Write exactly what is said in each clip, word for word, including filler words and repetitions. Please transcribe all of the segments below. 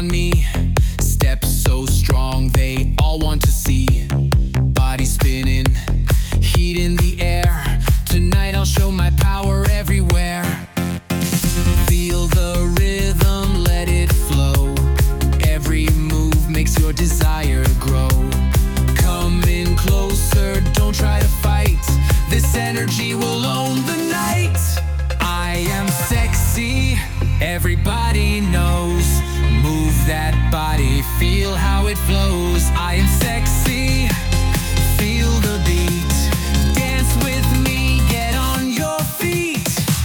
on me. Steps so strong, they all want to see. Body spinning, heat in the air. Tonight I'll show my power everywhere. Feel the rhythm, let it flow. Every move makes your desire grow. Come in closer, don't try to fight. This energy will own the night. I am sexy, everybody knows. Move that body, feel how it flows. I am sexy, feel the beat. Dance with me, get on your feet.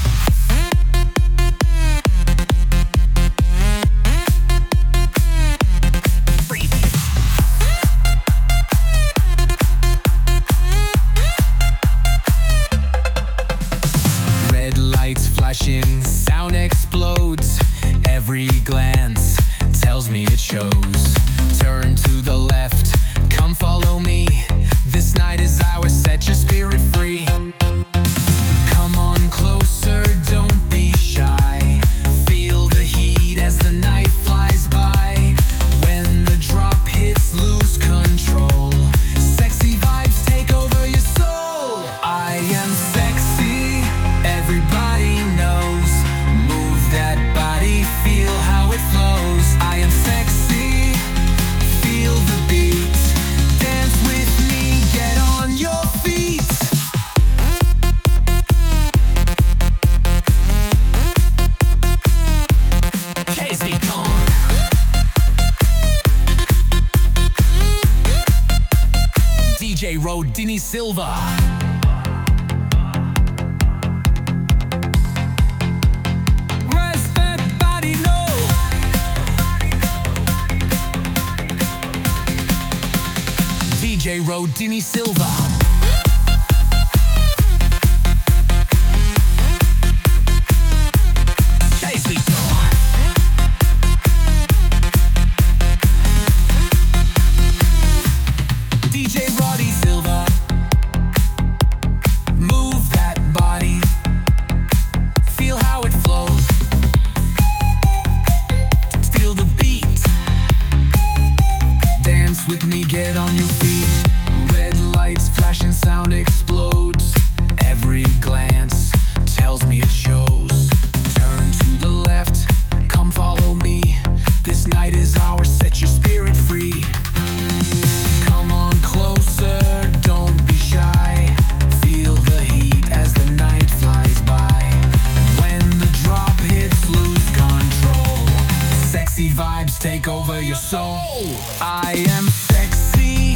Red lights flashing, sound explodes. Every glance tells me it shows. Turn to the left, come follow me. This night is ours, set your spirit free. Come on closer, don't be shy. Feel the heat as the night flies by. When the drop hits, lose control. Sexy vibes take over your soul. I am sexy, everybody knows. Move that body, feel how it flows. I am sexy, feel the beat. Dance with me, get on your feet. Casey Kong. D J Rodini Silva. D J Rodini Silva. D J Roddy Silva. Move that body, feel how it flows. Feel the beat. Dance with me, get on your feet. Red lights flashing, sound explodes. Every glance tells me it shows. Turn to the left, come follow me. This night is ours, set your spirit free. Come on closer, don't be shy. Feel the heat as the night flies by. When the drop hits, lose control. Sexy vibes take over your soul. I am sexy,